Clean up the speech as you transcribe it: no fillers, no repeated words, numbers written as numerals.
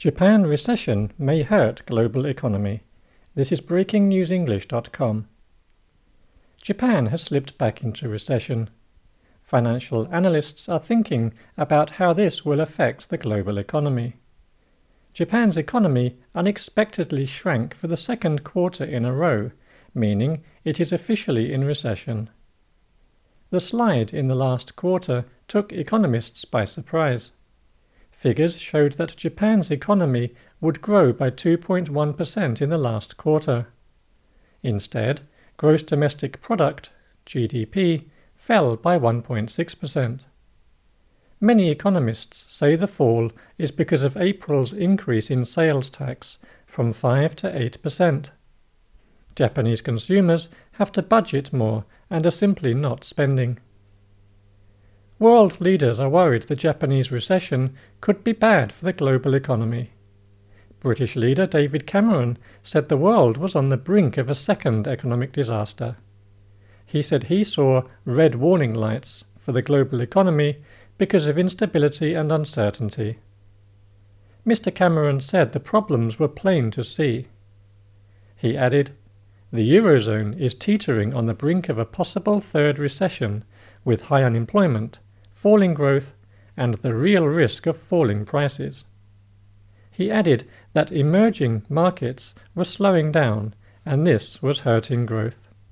Japan recession may hurt global economy. This is breakingnewsenglish.com. Japan has slipped back into recession. Financial analysts are thinking about how this will affect the global economy. Japan's economy unexpectedly shrank for the second quarter in a row, meaning it is officially in recession. The slide in the last quarter took economists by surprise. Figures showed that Japan's economy would grow by 2.1% in the last quarter. Instead, gross domestic product, GDP, fell by 1.6%. Many economists say the fall is because of April's increase in sales tax from 5 to 8%. Japanese consumers have to budget more and are simply not spending. World leaders are worried the Japanese recession could be bad for the global economy. British leader David Cameron said the world was on the brink of a second economic disaster. He said he saw red warning lights for the global economy because of instability and uncertainty. Mr. Cameron said the problems were plain to see. He added, "The Eurozone is teetering on the brink of a possible third recession with high unemployment, falling growth, and the real risk of falling prices." He added that emerging markets were slowing down and this was hurting growth.